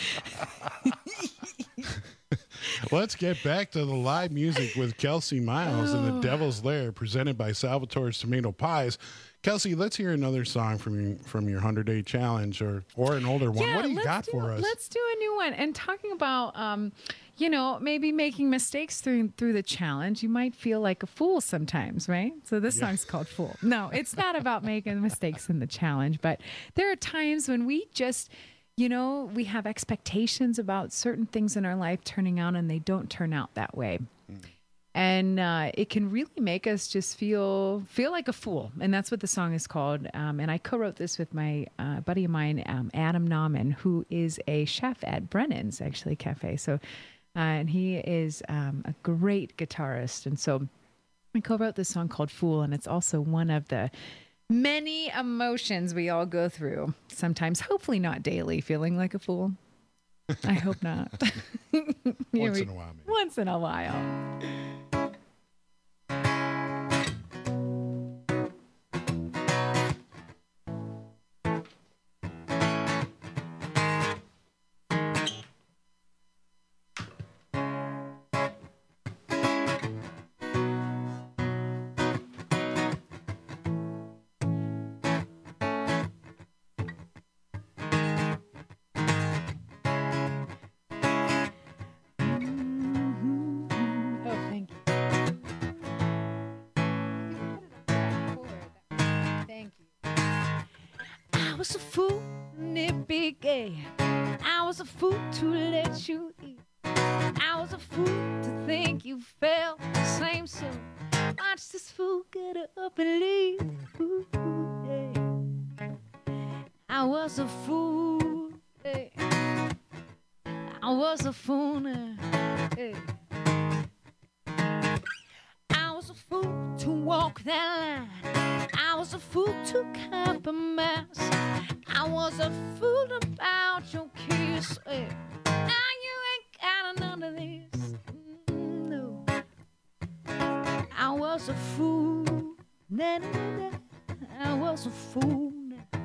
Speaker 20: Let's get back to the live music with Kelsey Miles and the Devil's Lair, presented by Salvatore's Tomato Pies. Kelsey, let's hear another song from your 100-day challenge, or an older one.
Speaker 21: Yeah,
Speaker 20: what do you got for us?
Speaker 21: Let's do a new one. And talking about, you know, maybe making mistakes through the challenge, you might feel like a fool sometimes, right? So this song's called Fool. No, it's not about making mistakes in the challenge, but there are times when we just, you know, we have expectations about certain things in our life turning out, and they don't turn out that way. And it can really make us just feel like a fool. And that's what the song is called. And I co-wrote this with my buddy of mine, Adam Nauman, who is a chef at Brennan's, actually, Cafe. So, and he is a great guitarist. And so I co-wrote this song called Fool. And it's also one of the many emotions we all go through. Sometimes, hopefully not daily, feeling like a fool. I hope not.
Speaker 20: Once in a while, maybe.
Speaker 21: Once in a while. I was a fool, nitpicky. I was a fool to let you eat. I was a fool to think you felt the same. So watch this fool get up and leave. Ooh, yeah. I was a fool. Yeah. I was a fool now. Yeah. I was a fool to walk that line. I was a fool to compromise. I was a fool about your kiss. Now you ain't got none of this. No. I was a fool. Na, na, na. I was a fool.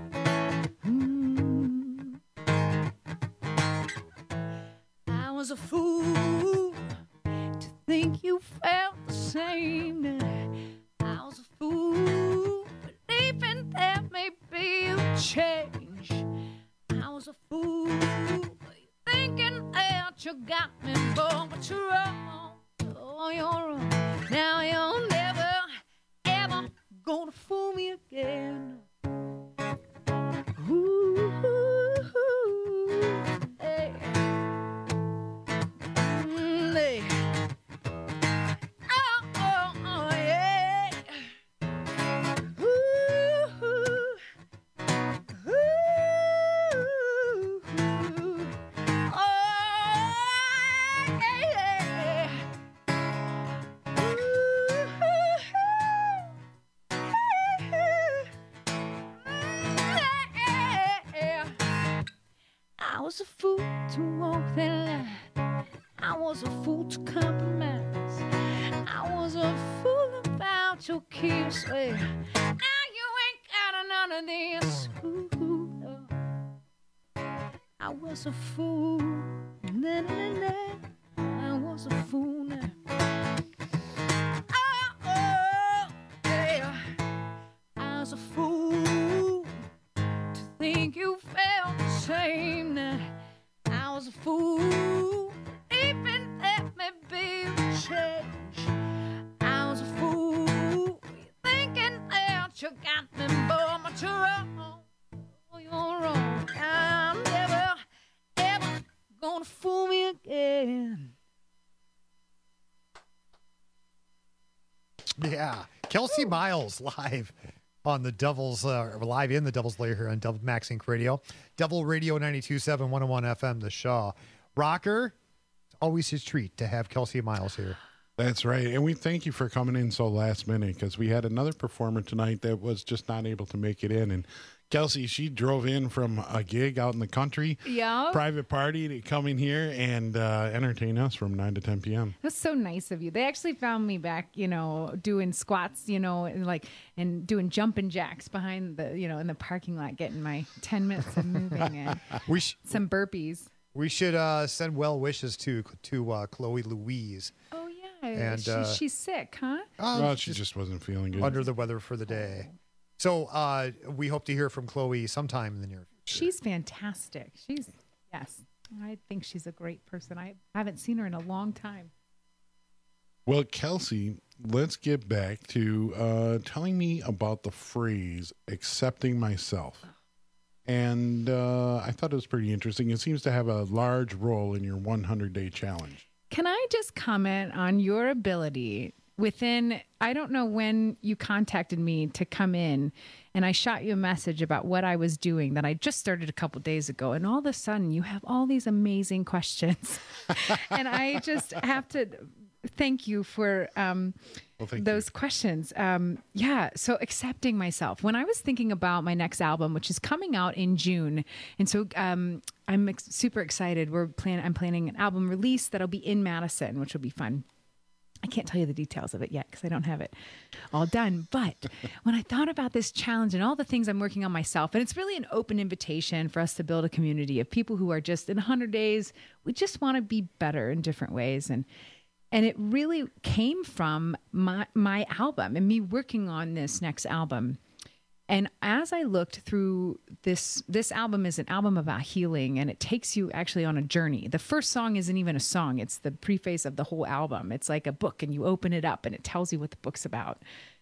Speaker 21: I was a fool to think you felt the same. I was a fool believing there may be a change. I was a fool thinking that you got me, boy, but you're wrong. Oh, you're wrong. Now you're never, ever gonna fool me again. Ooh, hey. Hey. Oh, yeah. I was a fool to walk that line. I was a fool to compromise. I was a fool about your kiss. Now you ain't got none of this. Ooh, no. I was a fool. Na, na, na. I was a fool now. Oh, yeah. I was a fool to think you felt the same. Now I was a fool, even that may be a change. I was a fool, thinking that you got me, boy, but you're wrong. Oh, you're wrong. I'm never, ever gonna fool me again.
Speaker 1: Yeah. Kelsey Miles live on the Devils, live in the Devil's Lair here on Max Inc. Radio. Devil Radio 92.7, 101 FM, The Shaw. Rocker, it's always his treat to have Kelsey Miles here.
Speaker 20: That's right. And we thank you for coming in so last minute, because we had another performer tonight that was just not able to make it in. And Kelsey, she drove in from a gig out in the country, private party, to come in here and entertain us from 9 to 10 p.m.
Speaker 21: That's so nice of you. They actually found me back, doing squats, and doing jumping jacks behind the, in the parking lot, getting my 10 minutes of moving and some burpees.
Speaker 1: We should send well wishes to Chloe Louise.
Speaker 21: Oh, yeah.
Speaker 1: And
Speaker 21: she's sick, huh?
Speaker 20: Well, she just wasn't feeling good.
Speaker 1: Under the weather for the day. So we hope to hear from Chloe sometime in the near future.
Speaker 21: She's fantastic. Yes, I think she's a great person. I haven't seen her in a long time.
Speaker 20: Well, Kelsey, let's get back to telling me about the phrase accepting myself. And I thought it was pretty interesting. It seems to have a large role in your 100-day challenge.
Speaker 21: Can I just comment on your ability within, I don't know when you contacted me to come in, and I shot you a message about what I was doing that I just started a couple days ago. And all of a sudden you have all these amazing questions. And I just have to thank you for those questions. So accepting myself. When I was thinking about my next album, which is coming out in June, and so I'm super excited. I'm planning an album release that'll be in Madison, which will be fun. I can't tell you the details of it yet because I don't have it all done. But when I thought about this challenge and all the things I'm working on myself, and it's really an open invitation for us to build a community of people who are just in 100 days, we just want to be better in different ways. And it really came from my album and me working on this next album. And as I looked through this album is an album about healing, and it takes you actually on a journey. The first song isn't even a song. It's the preface of the whole album. It's like a book, and you open it up and it tells you what the book's about.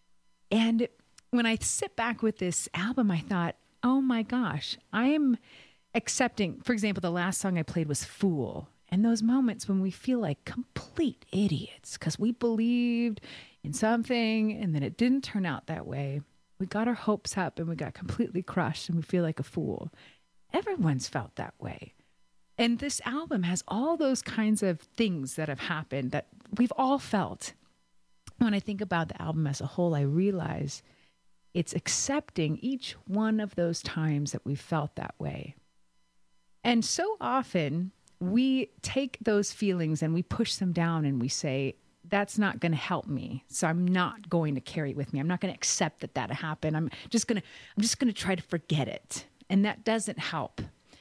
Speaker 21: And when I sit back with this album, I thought, oh my gosh, I am accepting. For example, the last song I played was Fool. And those moments when we feel like complete idiots because we believed in something and then it didn't turn out that way. We got our hopes up and we got completely crushed and we feel like a fool. Everyone's felt that way. And this album has all those kinds of things that have happened that we've all felt. When I think about the album as a whole, I realize it's accepting each one of those times that we felt that way. And so often we take those feelings and we push them down and we say, that's not going to help me. So I'm not going to carry it with me. I'm not going to accept that happened. I'm just going to try to forget it. And that doesn't help.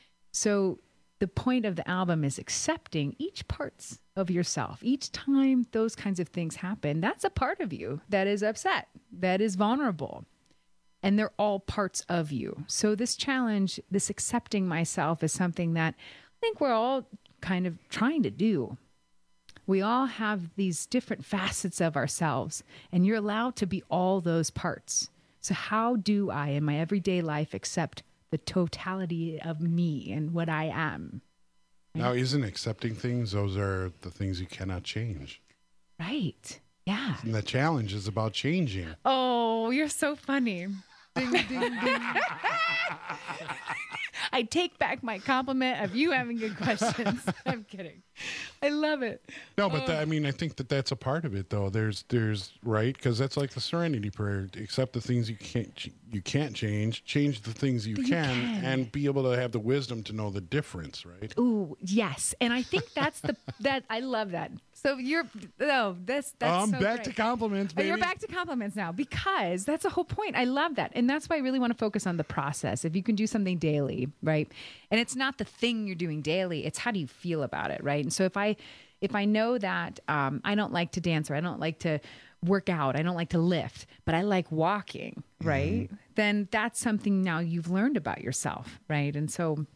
Speaker 21: So the point of the album is accepting each parts of yourself. Each time those kinds of things happen, that's a part of you that is upset, that is vulnerable. And they're all parts of you. So this challenge, this accepting myself, is something that I think we're all kind of trying to do. We all have these different facets of ourselves, and you're allowed to be all those parts. So how do I, in my everyday life, accept the totality of me and what I am?
Speaker 20: Now, isn't accepting things, those are the things you cannot change?
Speaker 21: Right. Yeah.
Speaker 20: And the challenge is about changing.
Speaker 21: Oh, you're so funny. Ding, ding, ding. I take back my compliment of you having good questions. I'm kidding. I love it.
Speaker 20: No, but I think that's a part of it, though. There's right, because that's like the Serenity Prayer. Accept the things you can't change the things you can, and be able to have the wisdom to know the difference, right?
Speaker 21: Ooh, yes, and I think that's that. I love that. So that's
Speaker 20: I'm
Speaker 21: so
Speaker 20: back
Speaker 21: great.
Speaker 20: to compliments, baby.
Speaker 21: You're back to compliments now, because that's the whole point. I love that, and that's why I really want to focus on the process. If you can do something daily, right, and it's not the thing you're doing daily; it's how do you feel about it, right? And so if I know that I don't like to dance, or I don't like to work out, I don't like to lift, but I like walking, right? Mm-hmm. Then that's something now you've learned about yourself, right? And so,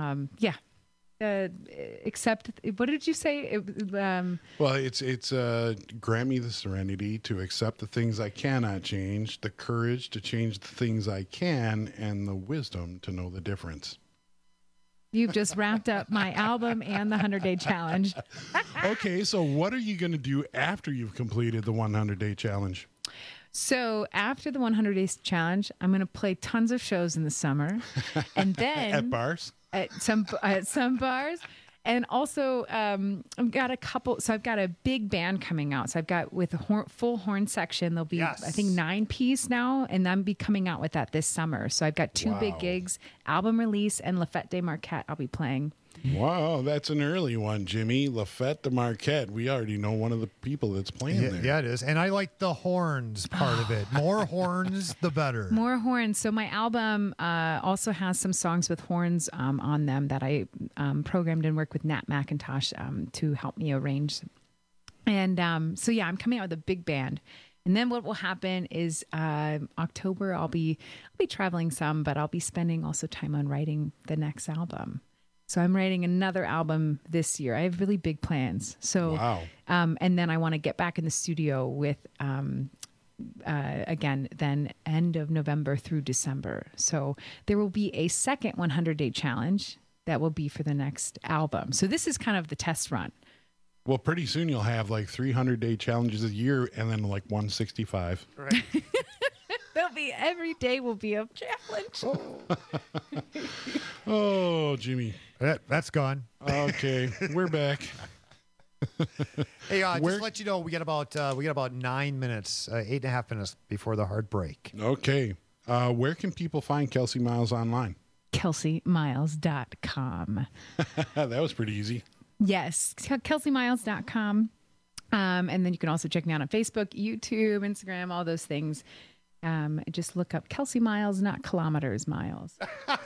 Speaker 21: accept. What did you say?
Speaker 20: Well, it's grant me the serenity to accept the things I cannot change, the courage to change the things I can, and the wisdom to know the difference.
Speaker 21: You've just wrapped up my album and the 100-day challenge.
Speaker 20: Okay, so what are you going to do after you've completed the 100-day challenge?
Speaker 21: So after the 100 Days Challenge, I'm going to play tons of shows in the summer, and then
Speaker 20: at bars,
Speaker 21: at some bars, and also I've got a couple. So I've got a big band coming out. So I've got with a full horn section. There'll be I think 9-piece now, and I'm be coming out with that this summer. So I've got 2 big gigs, album release, and La Fête de Marquette. I'll be playing.
Speaker 20: Wow, that's an early one, Jimmy. La Fête de Marquette. We already know one of the people that's playing there.
Speaker 1: Yeah, it is. And I like the horns part of it. More horns, the better.
Speaker 21: More horns. So my album also has some songs with horns on them that I programmed and worked with Nat McIntosh to help me arrange. And so, yeah, I'm coming out with a big band. And then what will happen is October, I'll be traveling some, but I'll be spending also time on writing the next album. So I'm writing another album this year. I have really big plans. So,
Speaker 20: wow.
Speaker 21: And then I want to get back in the studio with, again, then end of November through December. So there will be a second 100-day challenge that will be for the next album. So this is kind of the test run.
Speaker 20: Well, pretty soon you'll have like 300-day challenges a year and then like 165.
Speaker 1: Right.
Speaker 21: There'll be every day will be a challenge.
Speaker 20: Oh, Jimmy.
Speaker 1: That's gone.
Speaker 20: Okay, we're back.
Speaker 1: Hey, just to let you know, we got about 9 minutes, 8.5 minutes before the hard break.
Speaker 20: Okay. Where can people find Kelsey Miles online?
Speaker 21: KelseyMiles.com.
Speaker 20: That was pretty easy.
Speaker 21: Yes, KelseyMiles.com. And then you can also check me out on Facebook, YouTube, Instagram, all those things. Just look up Kelsey Miles, not kilometers miles.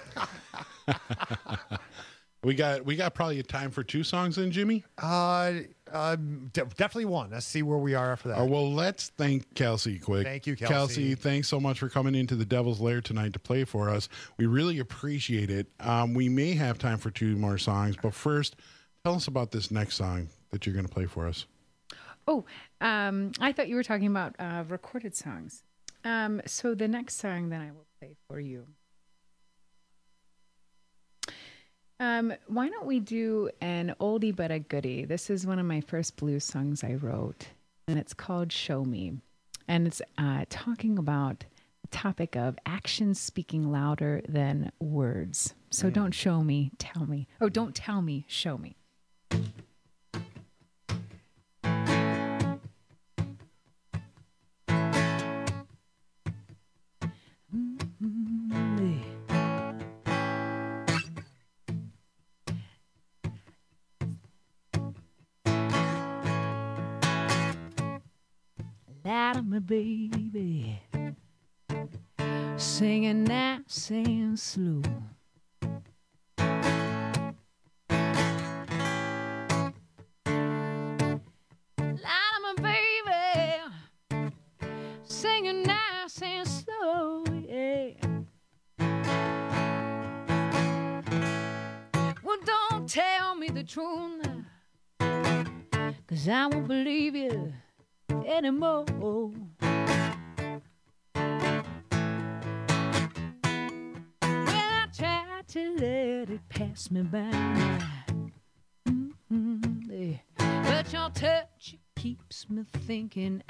Speaker 20: We got probably a time for 2 songs then, Jimmy?
Speaker 1: Definitely one. Let's see where we are after that.
Speaker 20: Well, let's thank Kelsey quick.
Speaker 1: Thank you, Kelsey.
Speaker 20: Kelsey, thanks so much for coming into the Devil's Lair tonight to play for us. We really appreciate it. We may have time for 2 more songs, but first, tell us about this next song that you're going to play for us.
Speaker 21: Oh, I thought you were talking about recorded songs. So the next song that I will play for you. Why don't we do an oldie but a goodie? This is one of my first blues songs I wrote, and it's called Show Me. And it's talking about the topic of actions speaking louder than words. So don't show me, tell me. Oh, don't tell me, show me. Me, baby, singing that same slow. Light me, baby, singing nice and slow, yeah. Well, don't tell me the truth, 'cause I won't believe you anymore. When I try to let it pass me by, but your touch keeps me thinking.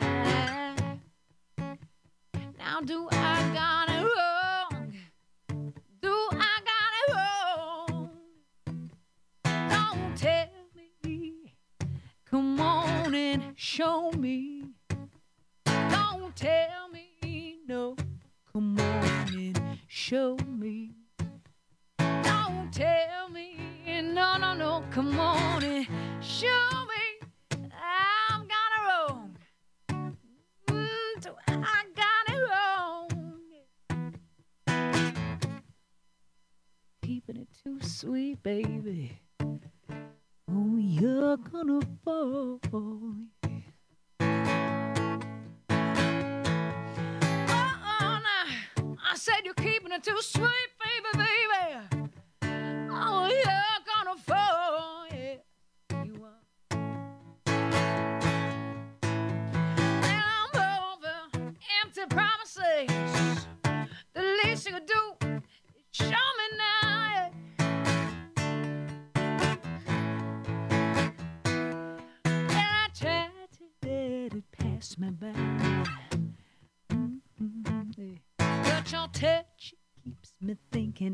Speaker 21: Now do I got it wrong? Do I got it wrong? Don't tell me. Come on and show me. Don't tell me no. Come on and show me. Don't tell me no, no, no. Come on and show me. I've got it wrong. I got it wrong. Keeping it too sweet, baby. Oh, you're gonna fall. I said you're keeping it too sweet, baby, baby. Oh, you're gonna fall, yeah, you are. And I'm over empty promises. The least you could do is show me now, yeah. And I tried to let it pass me by.
Speaker 22: but your touch keeps me thinking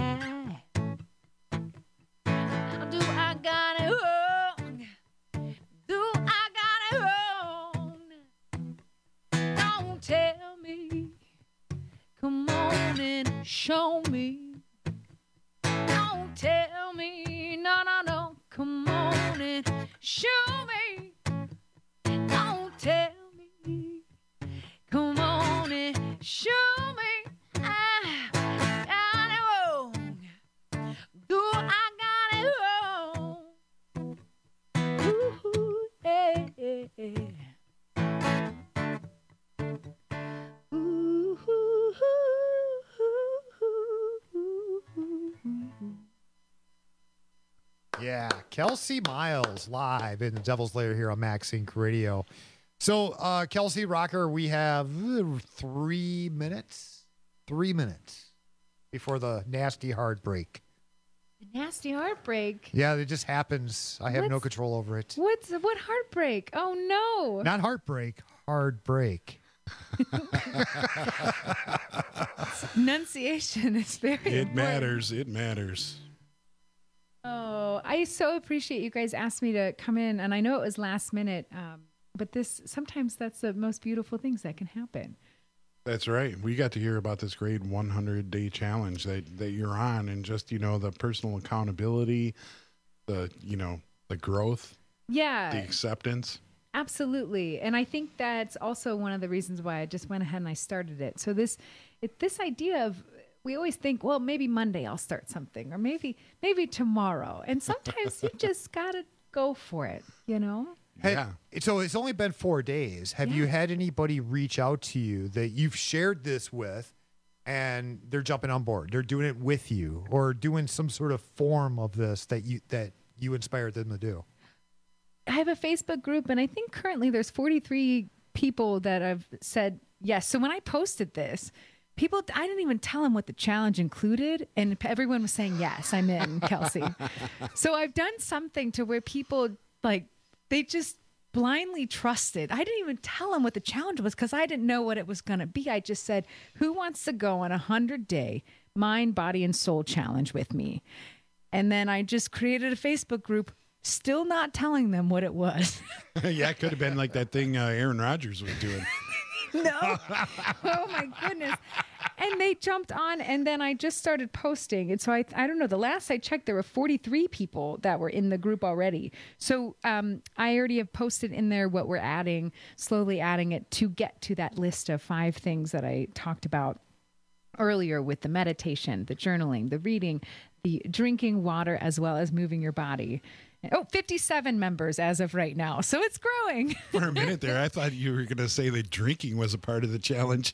Speaker 22: do I got it wrong? Do I got it wrong? Don't tell me. Come on and show me. Don't tell me. No, no, no. Come on and show me. Don't tell me. Come on and show me. I got it wrong. Do I got it wrong? Ooh, hey, hey, hey.
Speaker 1: Yeah, Kelsey Miles live in the Devil's Lair here on Max Inc. Radio. So, Kelsey Rocker, we have 3 minutes. 3 minutes before the nasty heartbreak.
Speaker 21: The nasty heartbreak.
Speaker 1: Yeah, it just happens. I have no control over it.
Speaker 21: What heartbreak? Oh no!
Speaker 1: Not heartbreak, hard break.
Speaker 21: Enunciation is very
Speaker 20: It
Speaker 21: important.
Speaker 20: matters. It matters.
Speaker 21: Oh, I so appreciate you guys asked me to come in, and I know it was last minute, but sometimes that's the most beautiful things that can happen.
Speaker 20: That's right. We got to hear about this great 100-day challenge that you're on, and just, the personal accountability, the growth,
Speaker 21: Yeah,
Speaker 20: the acceptance.
Speaker 21: absolutely. And I think that's also one of the reasons why I just went ahead and I started it. So this idea of, we always think, well, maybe Monday I'll start something, or maybe tomorrow. And sometimes you just gotta go for it,
Speaker 1: Yeah. So it's only been 4 days. Have you had anybody reach out to you that you've shared this with, and they're jumping on board? They're doing it with you, or doing some sort of form of this that you inspired them to do?
Speaker 21: I have a Facebook group, and I think currently there's 43 people that have said yes. So when I posted this, I didn't even tell them what the challenge included, and everyone was saying, yes, I'm in, Kelsey. So I've done something to where people, they just blindly trusted. I didn't even tell them what the challenge was because I didn't know what it was going to be. I just said, who wants to go on a 100-day mind, body, and soul challenge with me? And then I just created a Facebook group, still not telling them what it was.
Speaker 20: Yeah, it could have been like that thing Aaron Rodgers was doing.
Speaker 21: No. Oh, my goodness. And they jumped on, and then I just started posting. And so I don't know. The last I checked, there were 43 people that were in the group already. So I already have posted in there what we're adding, slowly adding it to get to that list of 5 things that I talked about earlier with the meditation, the journaling, the reading, the drinking water, as well as moving your body. 57 members as of right now. So it's growing.
Speaker 20: For a minute there, I thought you were going to say that drinking was a part of the challenge.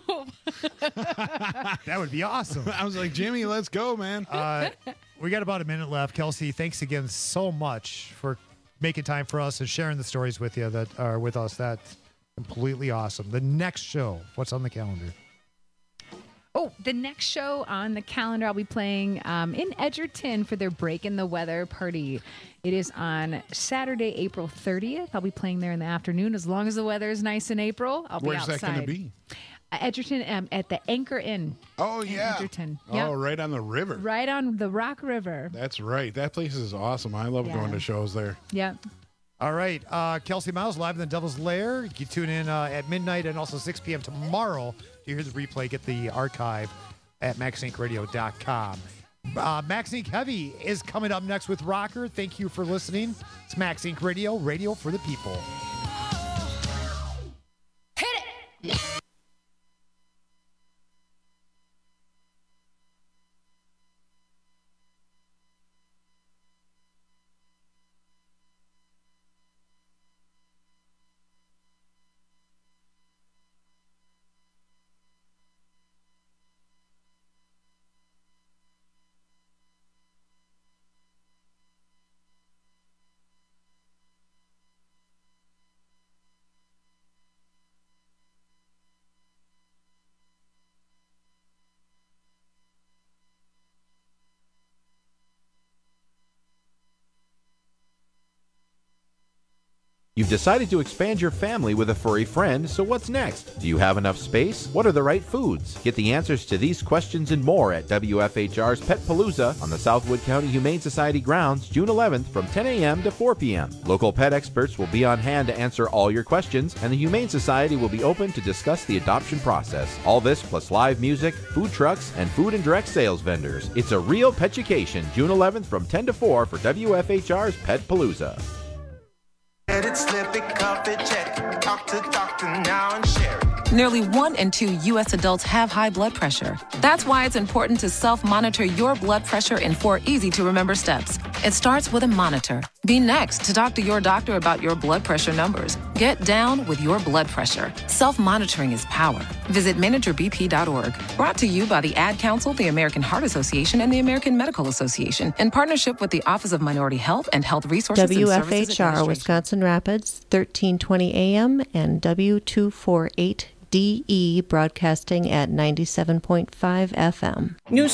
Speaker 1: That would be awesome.
Speaker 20: I was like, Jimmy, let's go, man.
Speaker 1: We got about a minute left. Kelsey, thanks again so much for making time for us and sharing the stories with you that are with us. That's completely awesome. The next show, what's on the calendar?
Speaker 21: Oh, the next show on the calendar, I'll be playing in Edgerton for their Break in the Weather party. It is on Saturday, April 30th. I'll be playing there in the afternoon. As long as the weather is nice in April, I'll be outside.
Speaker 20: Where's that going to be?
Speaker 21: Edgerton at the Anchor Inn.
Speaker 20: Oh, yeah.
Speaker 21: Edgerton.
Speaker 20: Oh,
Speaker 21: Yep.
Speaker 20: right on the river.
Speaker 21: Right on the Rock River.
Speaker 20: That's right. That place is awesome. I love going to shows there.
Speaker 21: Yeah.
Speaker 1: All right. Kelsey Miles live in the Devil's Lair. You can tune in at midnight and also 6 p.m. tomorrow to hear the replay. Get the archive at maxincradio.com. Max Inc. Heavy is coming up next with Rocker. Thank you for listening. It's Max Inc. Radio, radio for the people.
Speaker 22: Hit it!
Speaker 5: You've decided to expand your family with a furry friend, so what's next? Do you have enough space? What are the right foods? Get the answers to these questions and more at WFHR's Pet Palooza on the Southwood County Humane Society grounds June 11th from 10 a.m. to 4 p.m. Local pet experts will be on hand to answer all your questions, and the Humane Society will be open to discuss the adoption process. All this plus live music, food trucks, and food and direct sales vendors. It's a real petchucation, June 11th from 10 to 4 for WFHR's Pet Palooza.
Speaker 6: Talk to doctor now and share it. Nearly 1 in 2 U.S. adults have high blood pressure. That's why it's important to self-monitor your blood pressure in 4 easy-to-remember steps. It starts with a monitor. Be next to talk to your doctor about your blood pressure numbers. Get down with your blood pressure. Self-monitoring is power. Visit managerbp.org. Brought to you by the Ad Council, the American Heart Association, and the American Medical Association, in partnership with the Office of Minority Health and Health Resources and Services
Speaker 4: WFHR, Wisconsin Rapids, 1320 AM, and W248DE broadcasting at 97.5 FM.
Speaker 8: New